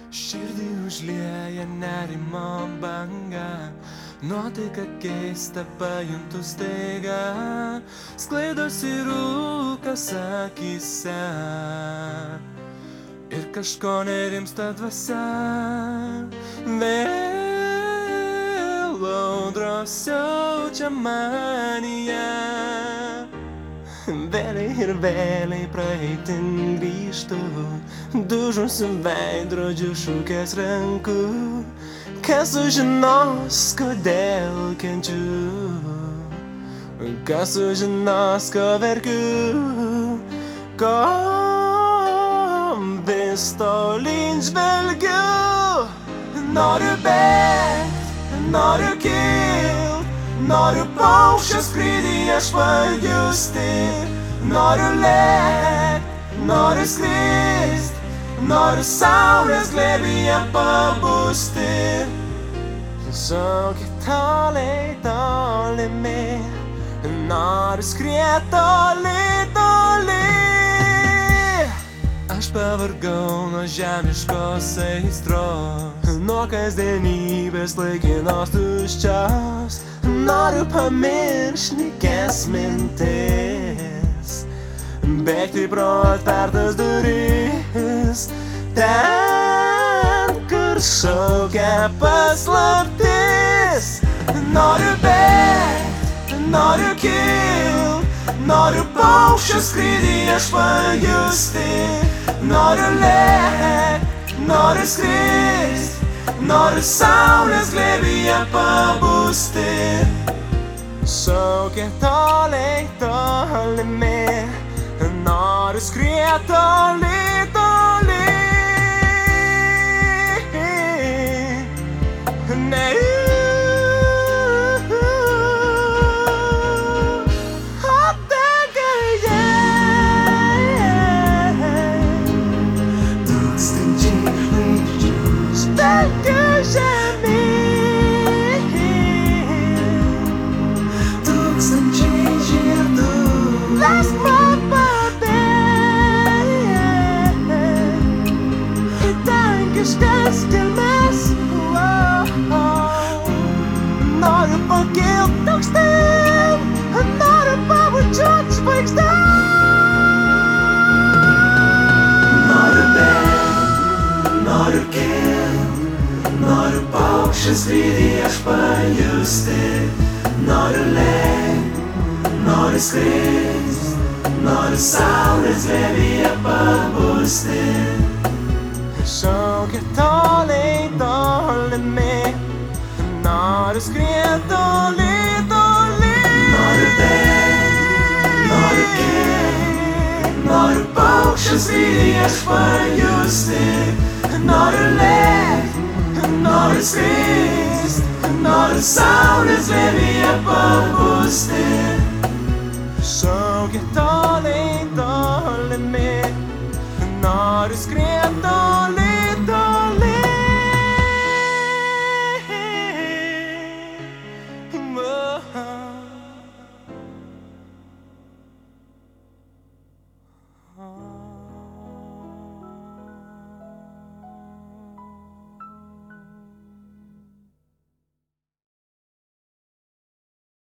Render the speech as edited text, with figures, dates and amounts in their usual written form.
Širdį užlieja nerimo banga, nuotaika keista pajuntu staiga, sklaidosi rūkas akyse ir kažko nerimsta dvasia. Vėl audros siaučia manyje, vėliai ir vėliai praeitin grįžtu, dužusiu veidrodžiu šukės renku. Kas sužinos, kodėl kenčiu, kas sužinos, ko verkiu, ko vis tolyn žvelgiu. Noriu bėgt, noriu kilt, noriu paukščio skrydį aš pajusti. Noriu lėkt, noriu skrist, noriu saulės glėbyje pabusti. Tiesiog toliai, tolimi, noriu skriet toli, toli. Aš pavargau nuo žemiškos aistros, nuo kasdienybės laikinos tuščios. Noriu pamiršt nykias mintis, bėgti pro atvertas duris, ten, kur šaukia paslaptis. Noriu bėgt, noriu kilt, noriu paukščio skrydį aš pajusti. Noriu lėkt, noriu skrist, noriu saulės glėbyje pabusti. Šaukia toliai, tolimi, noriu skriet toli, toli. Noriu pakilt aukštyn, noriu pabučiuot žvaigždėm. Noriu bėgt, noriu kilt, noriu paukščio skrydį aš pajusti. Noriu lėkt, noriu skrist, noriu saulės glėbyje pabusti. Šaukia toliai, tolimi, noriu skriet toli, toli. Noriu bėgt, noriu kilt, noriu paukščio skrydį aš pajusti. Noriu lėkt, noriu skrist, noriu saulės glėbyje pabusti. Šaukia toliai, tolimi, noriu skriet toli.